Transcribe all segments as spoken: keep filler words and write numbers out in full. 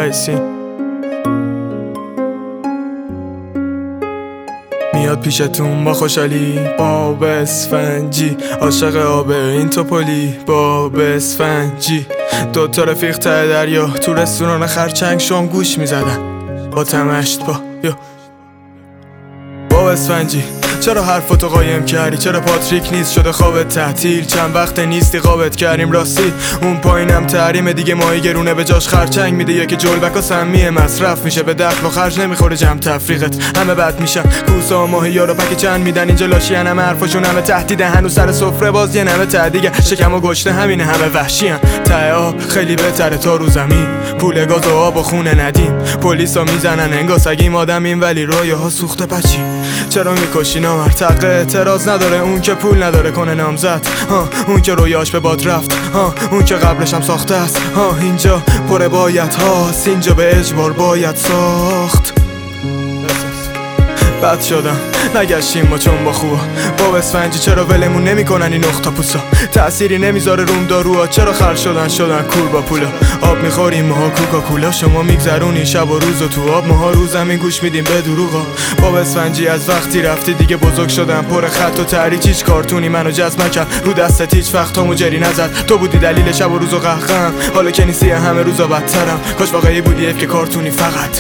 ایسین میاد پیشتون با خوشحالی، با بسفنجی، عاشق آب این توپولی، با بسفنجی. دوتا رفیق ته دریا تو رستوران خرچنگ شام گوش میزدن با تمشت با یا با بسفنجی. چرا حرفاتو قایم کردی؟ چرا پاتریک نیست شده خوابت تعطیل؟ چند وقت نیستی خوابت کردیم راستی. اون پایینم تحریمه دیگه، ماهی گرونه به جاش خرچنگ میده. یکی جلبک و سمیه مصرف میشه، به دخل و خرج نمیخوره جمع تفریقت. همه بد میشن کوسا و ماهی رو پک چند میدن اینجا لاشین. همه حرفاشون همه تهدیده، هنوز سر سفره باز یه نمه تعدیگه. شکم و گشته همینه، همه وحشین. ته آب خیلی بهتره تا رو زمین، پول گاز و آب و خونه ندیم. پلیسا میزنن انگار سگیم آدمیم، ولی رویاها سوخته بچی. چرا میکشی نامر؟ تق اعتراض نداره اون که پول نداره کنه نامزد. ها اون که رویاش به باد رفت، ها اون که قبلش هم ساخته است. ها اینجا پر باید هاست، اینجا به اجبار باید ساخت. بد شدم نگشتیم ما چون با خوبا. با بسفنجی چرا ولمون نمیکنن این نقطه پوسا؟ تأثیری نمیذاره روم داروها. چرا خر شدن شدن کور با پولا؟ آب میخوریم ماها کوکاکولا، شما میگذرونی شب و روز و تو آب، ماها رو زمین گوش میدیم به دروغا. با بسفنجی از وقتی رفتی دیگه بزرگ شدم، پر خط و تحریک. هیچ کارتونی منو جذب نکرد، رو دستت هیچ وقتامو جری نزد. تو بودی دلیل شب و روز و قهقم، حالا که نیستی همه روزا بدترم. کاش واقعی بودی که کارتونی فقط.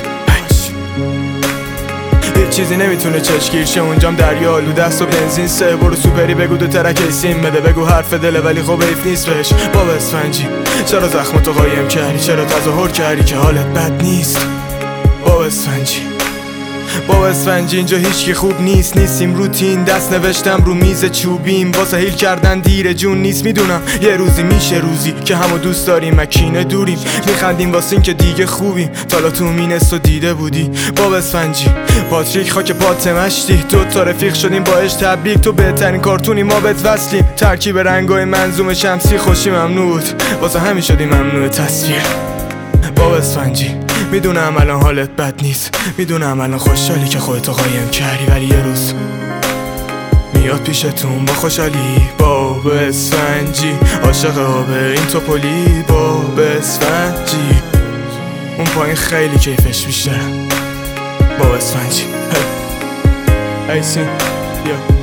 هیچ چیزی نمیتونه چشگیر شه اونجام دریا آلو دست و بنزین سه. برو سوپری بگو دو ترک ایسیم بده، بگو حرف دله ولی خب ایف نیست بهش. با بسفنجی چرا زخمتو قایم کردی؟ چرا تظاهر کردی که حالت بد نیست؟ با بسفنجی با بسفنجی اینجا هیچکی خوب نیست. نیستیم روتین، دست نوشتم رو میز چوبیم. واسه هیل کردن دیر جون نیست. میدونم یه روزی میشه روزی که همو دوست داریم مکینه دوریم. میخندیم واسه این که دیگه خوبیم، تالا تو مینست و دیده بودی. با بسفنجی پاتریک خاک پات مشتی، دو تا رفیق شدیم باش تبریک. تو بهترین کارتونی ما بهت وصلیم، ترکیب رنگای منظوم شمسی خوشی ممنوع بود، واسه همین شدیم ممنوع تصویر. با بسفنجی میدونم الان حالت بد نیست، میدونم الان خوشحالی که خودتو قایم کردی، ولی یه روز میاد پیشتون با خوشحالی. با بسفنجی عاشق آب این توپولی، با بسفنجی اون پایین خیلی کیفش بیشتره. با بسفنجی ایسین بیا